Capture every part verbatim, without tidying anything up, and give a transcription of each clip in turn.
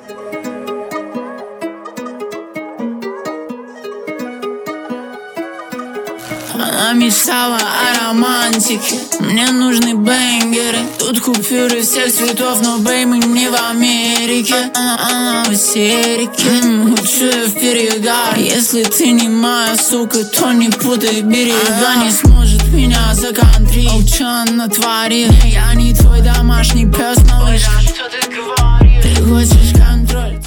Она мечтала о романтике, мне нужны бэнгеры. Тут купюры всех цветов, но бэй, мы не в Америке. Она, она в истерике, лучше в перегар. Если ты не моя сука, то не путай берега. Не сможет меня законтрить, oh, чё она творит? Я не твой домашний пес, малыш, что ты говоришь? Ты хочешь контроль?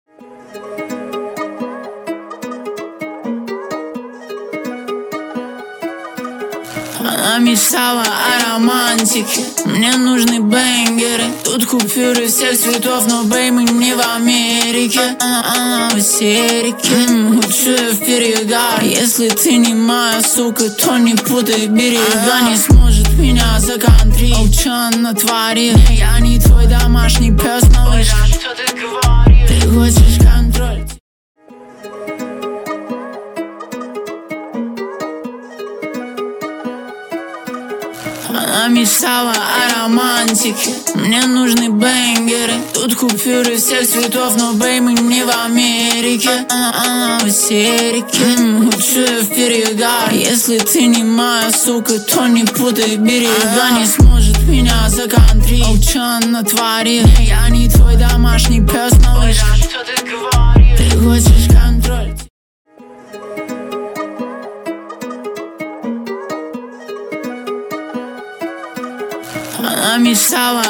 Она мечтала о романтике, мне нужны бэнгеры. Тут купюры всех цветов, но бэй, мы не в Америке. Она, она в истерике, лучше в перегар. Если ты не моя сука, то не путай берега. Не сможет меня законтрить, oh, чё она творит? Я не твой домашний пес, малыш, что ты говоришь? Ты хочешь контроль? Она мечтала о романтике, мне нужны бэнгеры. Тут купюры всех цветов, но бэй, мы не в Америке. Она, она в истерике, лучше в перегар. Если ты не моя сука, то не путай берега. Не сможет меня законтрить, oh, чё она творит? Я не твой домашний пес, малыш.